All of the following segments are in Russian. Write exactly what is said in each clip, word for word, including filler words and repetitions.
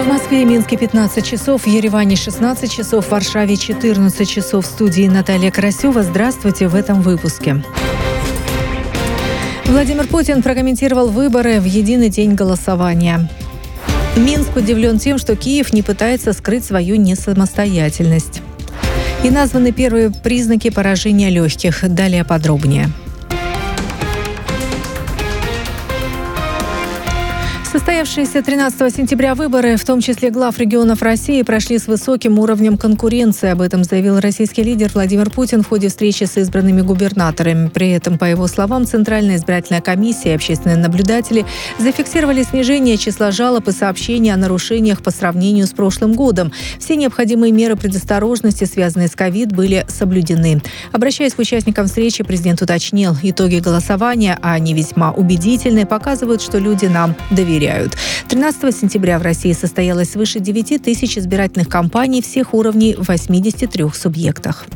В Москве и Минске пятнадцать часов, в Ереване шестнадцать часов, в Варшаве четырнадцать часов. В студии Наталья Красева. Здравствуйте в этом выпуске. Владимир Путин прокомментировал выборы в единый день голосования. Минск удивлен тем, что Киев не пытается скрыть свою несамостоятельность. И названы первые признаки поражения легких. Далее подробнее. Состоявшиеся тринадцатого сентября выборы, в том числе глав регионов России, прошли с высоким уровнем конкуренции. Об этом заявил российский лидер Владимир Путин в ходе встречи с избранными губернаторами. При этом, по его словам, Центральная избирательная комиссия и общественные наблюдатели зафиксировали снижение числа жалоб и сообщений о нарушениях по сравнению с прошлым годом. Все необходимые меры предосторожности, связанные с ковид, были соблюдены. Обращаясь к участникам встречи, президент уточнил: итоги голосования, а они весьма убедительны, показывают, что люди нам доверяют. тринадцатого сентября в России состоялось свыше девяти тысяч избирательных кампаний всех уровней в восьмидесяти трёх субъектах.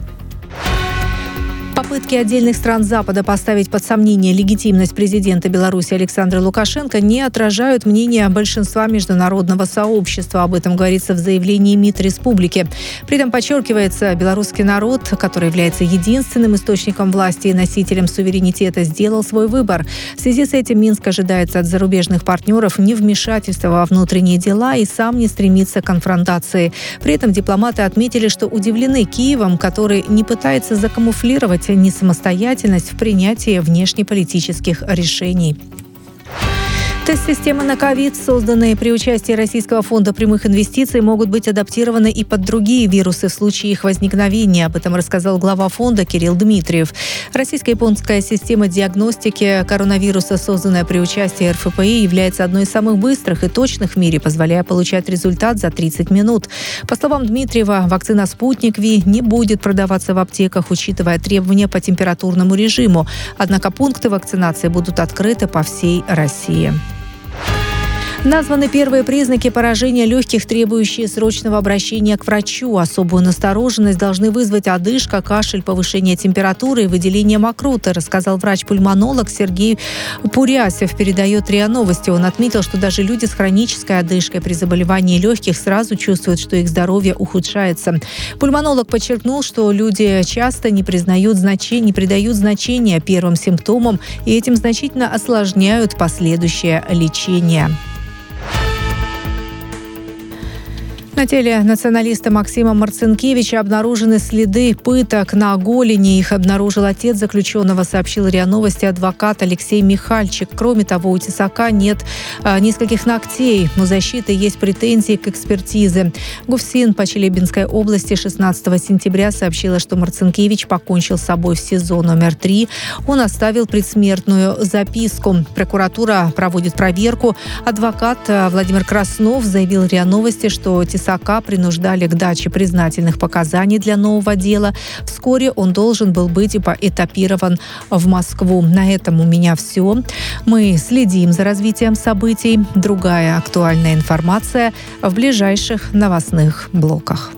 Попытки отдельных стран Запада поставить под сомнение легитимность президента Беларуси Александра Лукашенко не отражают мнения большинства международного сообщества. Об этом говорится в заявлении МИД республики. При этом подчеркивается, белорусский народ, который является единственным источником власти и носителем суверенитета, сделал свой выбор. В связи с этим Минск ожидается от зарубежных партнеров невмешательства во внутренние дела и сам не стремится к конфронтации. При этом дипломаты отметили, что удивлены Киевом, который не пытается закамуфлировать несамостоятельность в принятии внешнеполитических решений. Тест-системы на ковид, созданные при участии Российского фонда прямых инвестиций, могут быть адаптированы и под другие вирусы в случае их возникновения. Об этом рассказал глава фонда Кирилл Дмитриев. Российско-японская система диагностики коронавируса, созданная при участии эр эф пэ и, является одной из самых быстрых и точных в мире, позволяя получать результат за тридцать минут. По словам Дмитриева, вакцина «Спутник Ви» не будет продаваться в аптеках, учитывая требования по температурному режиму. Однако пункты вакцинации будут открыты по всей России. Названы первые признаки поражения легких, требующие срочного обращения к врачу. Особую настороженность должны вызвать одышка, кашель, повышение температуры и выделение мокроты, рассказал врач-пульмонолог Сергей Пурясев, передает РИА Новости. Он отметил, что даже люди с хронической одышкой при заболевании легких сразу чувствуют, что их здоровье ухудшается. Пульмонолог подчеркнул, что люди часто не признают значения, не придают значения первым симптомам и этим значительно осложняют последующее лечение. На теле националиста Максима Марцинкевича обнаружены следы пыток на голени. Их обнаружил отец заключенного, сообщил РИА Новости адвокат Алексей Михальчик. Кроме того, у тесака нет а, нескольких ногтей. У защиты есть претензии к экспертизе. ГУФСИН по Челябинской области шестнадцатого сентября сообщила, что Марцинкевич покончил с собой в СИЗО номер три. Он оставил предсмертную записку. Прокуратура проводит проверку. Адвокат Владимир Краснов заявил РИА Новости, что тесак принуждали к даче признательных показаний для нового дела. Вскоре он должен был быть этапирован в Москву. На этом у меня все. Мы следим за развитием событий. Другая актуальная информация в ближайших новостных блоках.